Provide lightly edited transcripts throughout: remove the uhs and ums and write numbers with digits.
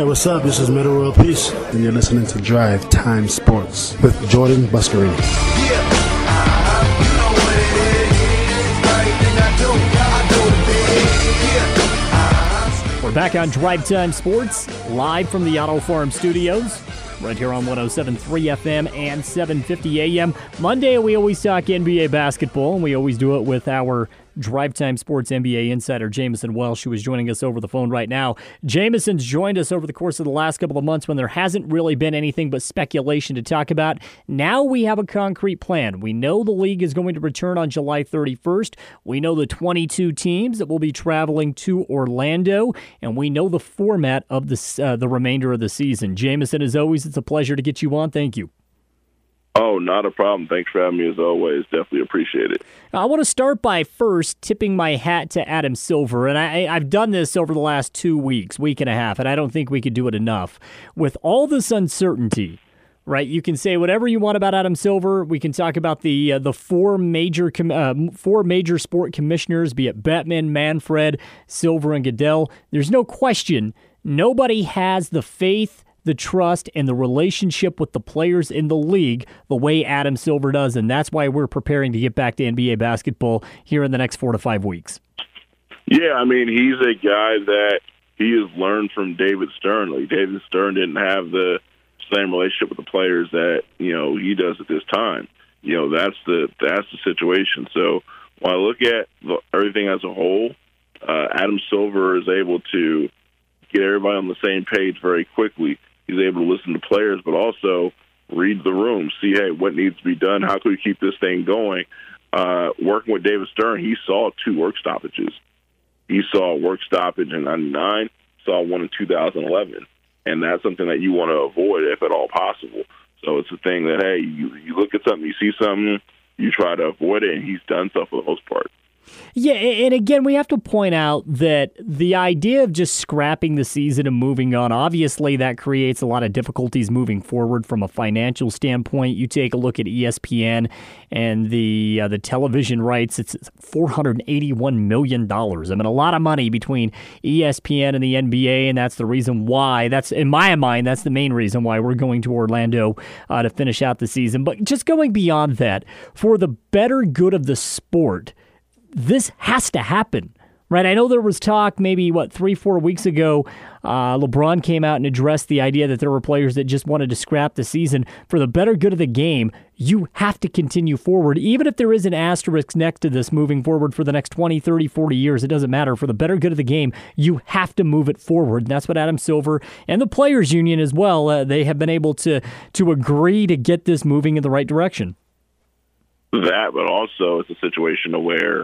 what's up? This is Middle World Peace, and you're listening to Drive Time Sports with Jordan Buscarini. We're back on Drive Time Sports, live from the Auto Farm Studios, right here on 107.3 FM and 750 AM. Monday, we always talk NBA basketball, and we always do it with our Drive Time Sports NBA insider, Jamison Welsh, who is joining us over the phone right now. Jamison's joined us over the course of the last couple of months when there hasn't really been anything but speculation to talk about. Now we have a concrete plan. We know the league is going to return on July 31st. We know the 22 teams that will be traveling to Orlando, and we know the format of the remainder of the season. Jamison, as always, it's a pleasure to get you on. Thank you. Oh, not a problem. Thanks for having me as always. Definitely appreciate it. I want to start by first tipping my hat to Adam Silver, and I've done this over the last 2 weeks, week and a half, and I don't think we could do it enough. With all this uncertainty, right, you can say whatever you want about Adam Silver. We can talk about the four major sport commissioners, be it Bettman, Manfred, Silver, and Goodell. There's no question nobody has the faith, the trust, and the relationship with the players in the league the way Adam Silver does, and that's why we're preparing to get back to NBA basketball here in the next 4 to 5 weeks. Yeah, I mean, he's a guy that he has learned from David Stern. Like, David Stern didn't have the same relationship with the players that, he does at this time. That's the situation. So when I look at everything as a whole, Adam Silver is able to get everybody on the same page very quickly. He's able to listen to players, but also read the room, see, hey, what needs to be done? How can we keep this thing going? Working with David Stern, he saw 2 work stoppages. He saw a work stoppage in 99, saw one in 2011, and that's something that you want to avoid if at all possible. So it's a thing that, hey, you look at something, you see something, you try to avoid it, and he's done so for the most part. Yeah, and again, we have to point out that the idea of just scrapping the season and moving on, obviously that creates a lot of difficulties moving forward from a financial standpoint. You take a look at ESPN and the television rights, it's $481 million. I mean, a lot of money between ESPN and the NBA, and that's the reason why, in my mind, that's the main reason why we're going to Orlando to finish out the season. But just going beyond that, for the better good of the sport, this has to happen, right? I know there was talk maybe, 3-4 weeks ago, LeBron came out and addressed the idea that there were players that just wanted to scrap the season. For the better good of the game, you have to continue forward. Even if there is an asterisk next to this moving forward for the next 20, 30, 40 years, it doesn't matter. For the better good of the game, you have to move it forward. And that's what Adam Silver and the Players Union as well, they have been able to agree to get this moving in the right direction. That, but also it's a situation where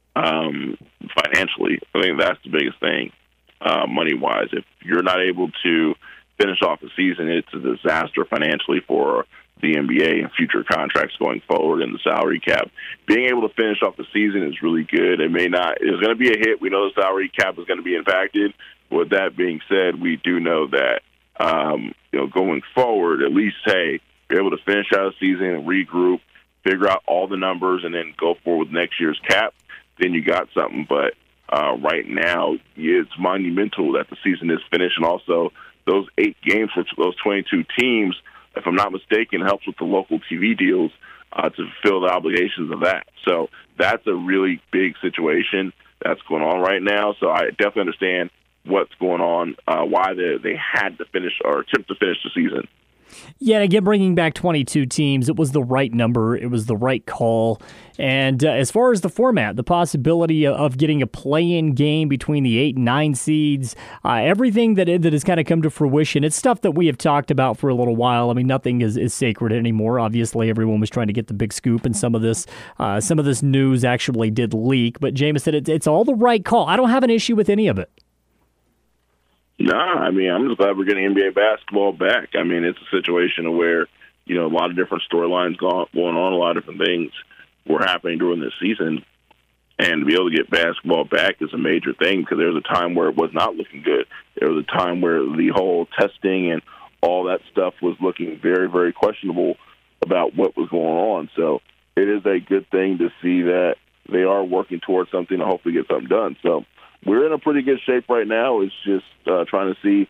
financially, I think that's the biggest thing, money-wise. If you're not able to finish off the season, it's a disaster financially for the NBA and future contracts going forward in the salary cap. Being able to finish off the season is really good. It's going to be a hit. We know the salary cap is going to be impacted. With that being said, we do know that, going forward, at least, hey, be able to finish out the season and regroup, figure out all the numbers, and then go forward with next year's cap, then you got something. But right now, it's monumental that the season is finished, and also those 8 games for those 22 teams, if I'm not mistaken, helps with the local TV deals to fulfill the obligations of that. So that's a really big situation that's going on right now. So I definitely understand what's going on, why they had to finish or attempt to finish the season. Yeah, and again, bringing back 22 teams, it was the right number. It was the right call. And as far as the format, the possibility of getting a play-in game between the 8 and 9 seeds, everything that has kind of come to fruition, it's stuff that we have talked about for a little while. I mean, nothing is sacred anymore. Obviously, everyone was trying to get the big scoop, and some of this news actually did leak. But Jameson, it's all the right call. I don't have an issue with any of it. Nah, I mean, I'm just glad we're getting NBA basketball back. I mean, it's a situation where, a lot of different storylines going on, a lot of different things were happening during this season. And to be able to get basketball back is a major thing because there was a time where it was not looking good. There was a time where the whole testing and all that stuff was looking very, very questionable about what was going on. So it is a good thing to see that they are working towards something to hopefully get something done. So we're in a pretty good shape right now. It's just trying to see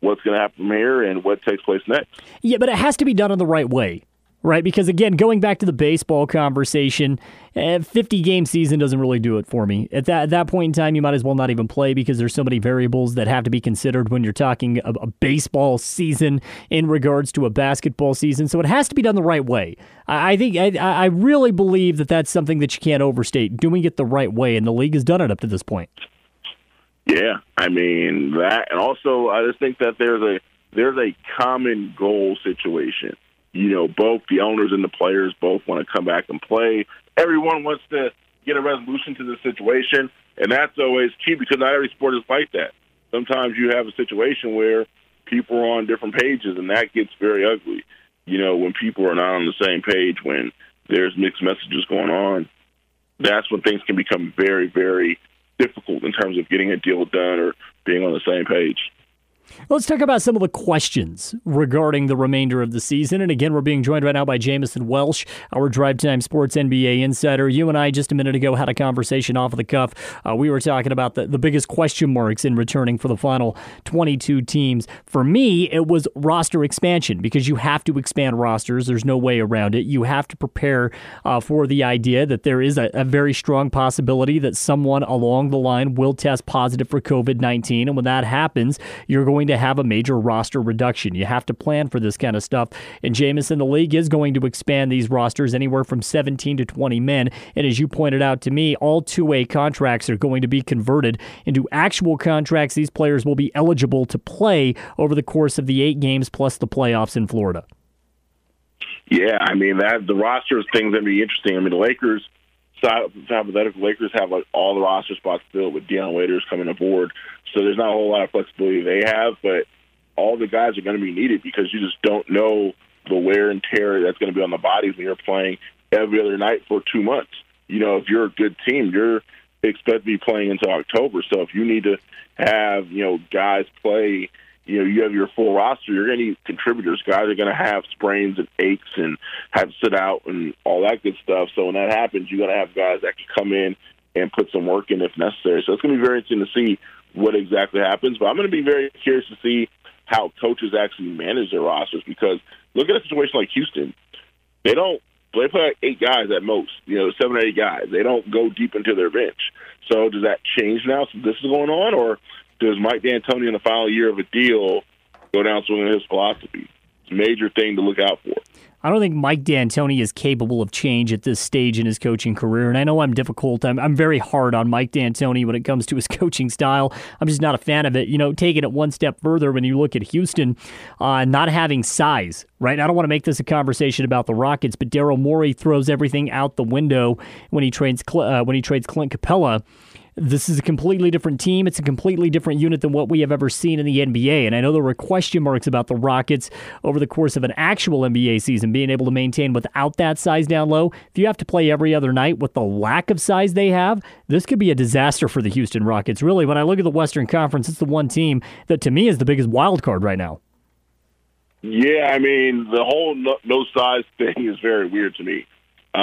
what's going to happen from here and what takes place next. Yeah, but it has to be done in the right way, right? Because, again, going back to the baseball conversation, 50-game season doesn't really do it for me. At that point in time, you might as well not even play because there's so many variables that have to be considered when you're talking a baseball season in regards to a basketball season. So it has to be done the right way. I really believe that that's something that you can't overstate, doing it the right way, and the league has done it up to this point. Yeah, I mean that, and also I just think that there's a common goal situation. You know, both the owners and the players both want to come back and play. Everyone wants to get a resolution to the situation, and that's always key because not every sport is like that. Sometimes you have a situation where people are on different pages, and that gets very ugly. You know, when people are not on the same page, when there's mixed messages going on, that's when things can become very, very difficult in terms of getting a deal done or being on the same page. Let's talk about some of the questions regarding the remainder of the season. And again, we're being joined right now by Jamison Welsh, our Drive Time Sports NBA insider. You and I just a minute ago had a conversation off of the cuff. We were talking about the biggest question marks in returning for the final 22 teams. For me, it was roster expansion because you have to expand rosters. There's no way around it. You have to prepare for the idea that there is a very strong possibility that someone along the line will test positive for COVID-19. And when that happens, you're going to have a major roster reduction. You have to plan for this kind of stuff. And Jamison, the league is going to expand these rosters anywhere from 17 to 20 men. And as you pointed out to me, all two-way contracts are going to be converted into actual contracts. These players will be eligible to play over the course of the 8 games plus the playoffs in Florida. Yeah, I mean, the roster thing's going to be interesting. I mean, the Lakers, hypothetical Lakers have like all the roster spots filled with Deion Waiters coming aboard. So there's not a whole lot of flexibility they have, but all the guys are going to be needed because you just don't know the wear and tear that's going to be on the bodies when you're playing every other night for 2 months. You know, if you're a good team, you're expected to be playing until October. So if you need to have, you know, guys play, you know, you have your full roster, you're going to need contributors. Guys are going to have sprains and aches and have to sit out and all that good stuff. So when that happens, you're going to have guys that can come in and put some work in if necessary. So it's going to be very interesting to see what exactly happens. But I'm going to be very curious to see how coaches actually manage their rosters because look at a situation like Houston. They play like 8 guys at most, you know, 7 or 8 guys. They don't go deep into their bench. So does that change now since this is going on, or does Mike D'Antoni in the final year of a deal go down swinging his philosophy? It's a major thing to look out for. I don't think Mike D'Antoni is capable of change at this stage in his coaching career, and I know I'm difficult. I'm very hard on Mike D'Antoni when it comes to his coaching style. I'm just not a fan of it. You know, taking it one step further, when you look at Houston, not having size, right? I don't want to make this a conversation about the Rockets, but Daryl Morey throws everything out the window when he trades Clint Capella. This is a completely different team. It's a completely different unit than what we have ever seen in the NBA. And I know there were question marks about the Rockets over the course of an actual NBA season, being able to maintain without that size down low. If you have to play every other night with the lack of size they have, this could be a disaster for the Houston Rockets. Really, when I look at the Western Conference, it's the one team that to me is the biggest wild card right now. Yeah, I mean, the whole no size thing is very weird to me.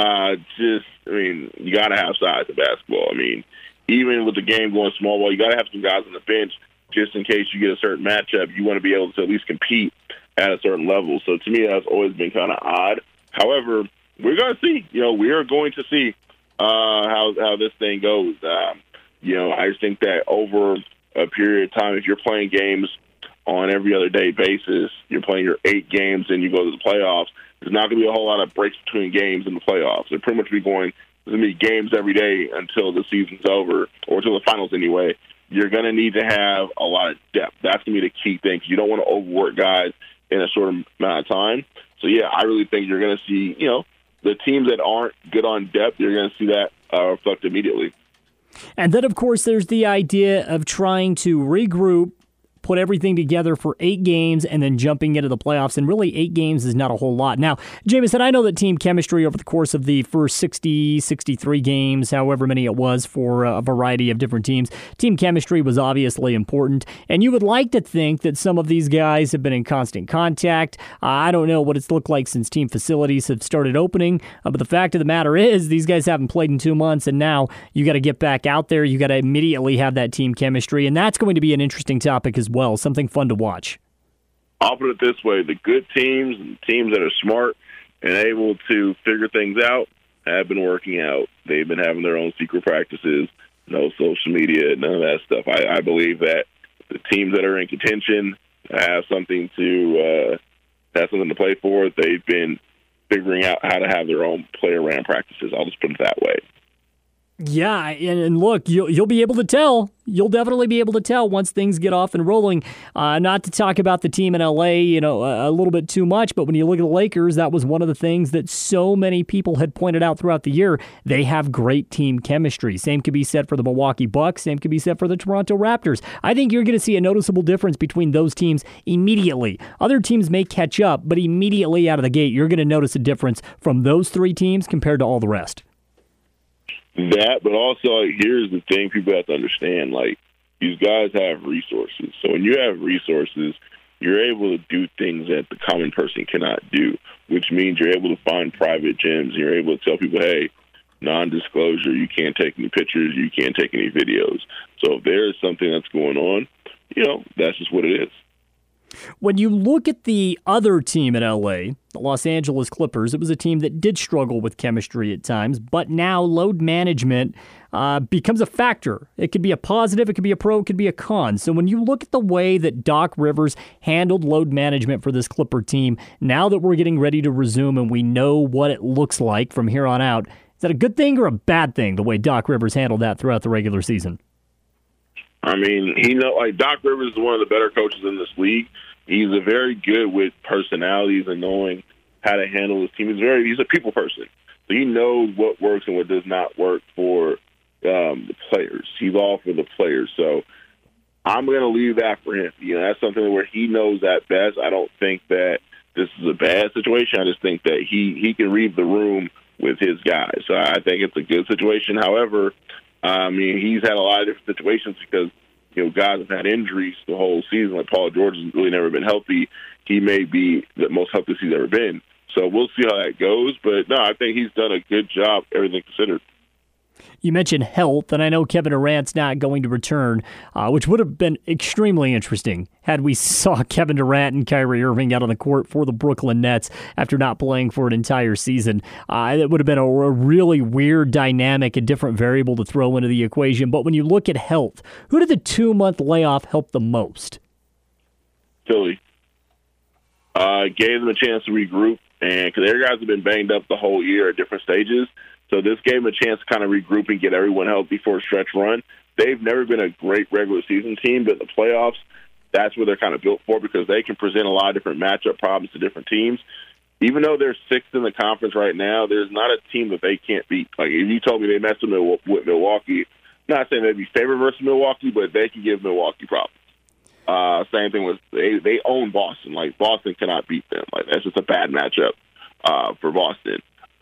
You got to have size in basketball. I mean, even with the game going small ball, you got to have some guys on the bench just in case you get a certain matchup. You want to be able to at least compete at a certain level. So to me, that's always been kind of odd. However, we're going to see. You know, we are going to see how this thing goes. I just think that over a period of time, if you're playing games on every other day basis, you're playing your 8 games and you go to the playoffs, there's not going to be a whole lot of breaks between games in the playoffs. They're pretty much be going to be games every day until the season's over, or until the finals anyway. You're going to need to have a lot of depth. That's going to be the key thing. You don't want to overwork guys in a short amount of time. So, yeah, I really think you're going to see, you know, the teams that aren't good on depth, you're going to see that reflect immediately. And then, of course, there's the idea of trying to regroup, put everything together for 8 games and then jumping into the playoffs. And really, 8 games is not a whole lot. Now, Jamison, I know that team chemistry over the course of the first 60, 63 games, however many it was for a variety of different teams, team chemistry was obviously important. And you would like to think that some of these guys have been in constant contact. I don't know what it's looked like since team facilities have started opening. But the fact of the matter is these guys haven't played in 2 months. And now you got to get back out there. You got to immediately have that team chemistry. And that's going to be an interesting topic as well, something fun to watch. I'll put it this way: the good teams and teams that are smart and able to figure things out have been working out. They've been having their own secret practices, no social media, none of that stuff. I believe that the teams that are in contention have something to play for. They've been figuring out how to have their own play-around practices. I'll just put it that way. Yeah, and look, you'll be able to tell. You'll definitely be able to tell once things get off and rolling. Not to talk about the team in LA, a little bit too much, but when you look at the Lakers, that was one of the things that so many people had pointed out throughout the year. They have great team chemistry. Same could be said for the Milwaukee Bucks. Same could be said for the Toronto Raptors. I think you're going to see a noticeable difference between those teams immediately. Other teams may catch up, but immediately out of the gate, you're going to notice a difference from those three teams compared to all the rest. That, but also, here's the thing people have to understand, these guys have resources. So when you have resources, you're able to do things that the common person cannot do, which means you're able to find private gyms. You're able to tell people, hey, non-disclosure, you can't take any pictures, you can't take any videos. So if there is something that's going on, that's just what it is. When you look at the other team in LA, the Los Angeles Clippers, it was a team that did struggle with chemistry at times, but now load management becomes a factor. It could be a positive, it could be a pro, it could be a con. So when you look at the way that Doc Rivers handled load management for this Clipper team, now that we're getting ready to resume and we know what it looks like from here on out, is that a good thing or a bad thing, the way Doc Rivers handled that throughout the regular season? I mean, Doc Rivers is one of the better coaches in this league. He's very good with personalities and knowing how to handle his team. He's a people person. So he knows what works and what does not work for the players. He's all for the players. So I'm going to leave that for him. That's something where he knows that best. I don't think that this is a bad situation. I just think that he can read the room with his guys. So I think it's a good situation. However, he's had a lot of different situations because, guys have had injuries the whole season. Like Paul George has really never been healthy. He may be the most healthiest he's ever been. So we'll see how that goes. But, no, I think he's done a good job, everything considered. You mentioned health, and I know Kevin Durant's not going to return, which would have been extremely interesting had we saw Kevin Durant and Kyrie Irving out on the court for the Brooklyn Nets after not playing for an entire season. It would have been a really weird dynamic, a different variable to throw into the equation. But when you look at health, who did the 2-month layoff help the most? Philly. Gave them a chance to regroup, and because their guys have been banged up the whole year at different stages. So this gave them a chance to kind of regroup and get everyone healthy for a stretch run. They've never been a great regular season team, but in the playoffs, that's what they're kind of built for because they can present a lot of different matchup problems to different teams. Even though they're sixth in the conference right now, there's not a team that they can't beat. Like if you told me they messed with Milwaukee, I'm not saying they'd be favored versus Milwaukee, but they can give Milwaukee problems. Same thing with they own Boston. Like Boston cannot beat them. Like that's just a bad matchup for Boston.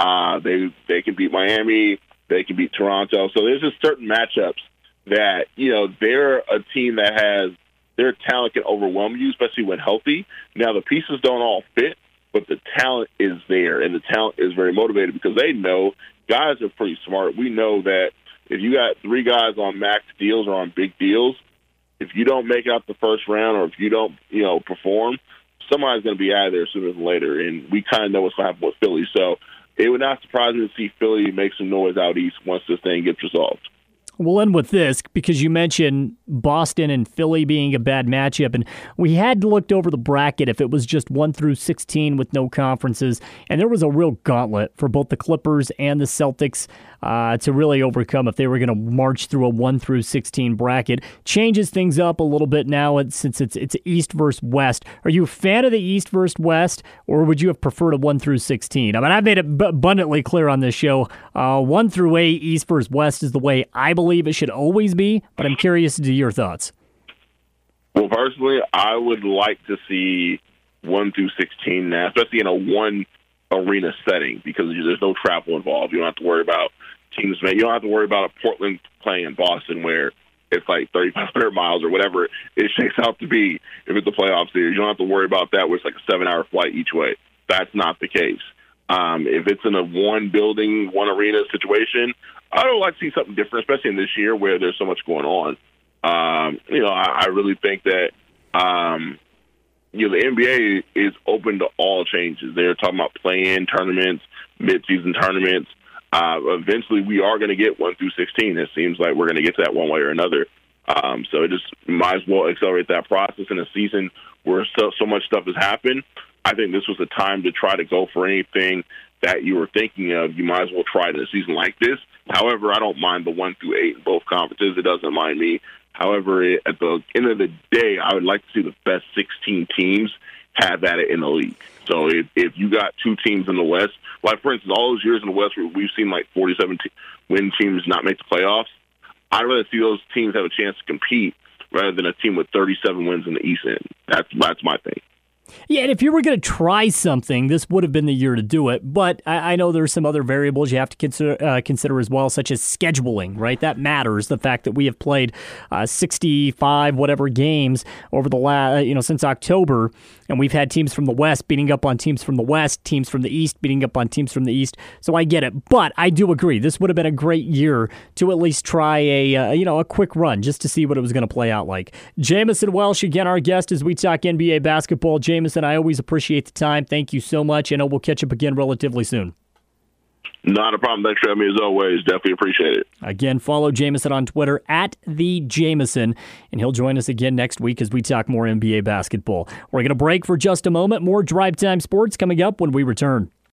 They can beat Miami. They can beat Toronto. So there's just certain matchups that, they're a team that has their talent can overwhelm you, especially when healthy. Now, the pieces don't all fit, but the talent is there, and the talent is very motivated because they know guys are pretty smart. We know that if you got 3 guys on max deals or on big deals, if you don't make it out the first round or if you don't, perform, somebody's going to be out of there sooner than later, and we kind of know what's going to happen with Philly. So it would not surprise me to see Philly make some noise out east once this thing gets resolved. We'll end with this because you mentioned Boston and Philly being a bad matchup, and we had looked over the bracket if it was just 1 through 16 with no conferences, and there was a real gauntlet for both the Clippers and the Celtics to really overcome if they were going to march through a 1 through 16 bracket. Changes things up a little bit now since it's East versus West. Are you a fan of the East versus West, or would you have preferred a 1 through 16? I mean, I've made it abundantly clear on this show. 1 through 8, East versus West is the way I believe it should always be, but I'm curious to your thoughts. Well, personally, I would like to see 1 through 16 now, especially in a one arena setting because there's no travel involved. You don't have to worry about teams. You don't have to worry about a Portland playing in Boston where it's like 3,500 miles or whatever it shakes out to be if it's a playoff series. You don't have to worry about that where it's like a 7-hour flight each way. That's not the case. If it's in a one building, one arena situation, I would like to see something different, especially in this year where there's so much going on. I really think that the NBA is open to all changes. They're talking about play-in tournaments, mid-season tournaments. Eventually, we are going to get 1 through 16. It seems like we're going to get to that one way or another. So it just might as well accelerate that process in a season where so much stuff has happened. I think this was the time to try to go for anything that you were thinking of. You might as well try it in a season like this. However, I don't mind the 1 through 8 in both conferences. It doesn't mind me. However, at the end of the day, I would like to see the best 16 teams have at it in the league. So if you got 2 teams in the West, like, for instance, all those years in the West where we've seen like 47-win teams not make the playoffs, I'd rather see those teams have a chance to compete rather than a team with 37 wins in the East end. That's my thing. Yeah, and if you were going to try something, this would have been the year to do it. But I know there's some other variables you have to consider as well, such as scheduling, right? That matters. The fact that we have played 65 whatever games over the last, since October, and we've had teams from the West beating up on teams from the West, teams from the East beating up on teams from the East. So I get it, but I do agree this would have been a great year to at least try a quick run just to see what it was going to play out like. Jamison Welsh, again, our guest as we talk NBA basketball. Jamison, I always appreciate the time. Thank you so much. I know we'll catch up again relatively soon. Not a problem. Thanks for having me as always. Definitely appreciate it. Again, follow Jamison on Twitter @TheJamison, and he'll join us again next week as we talk more NBA basketball. We're going to break for just a moment. More Drive Time Sports coming up when we return.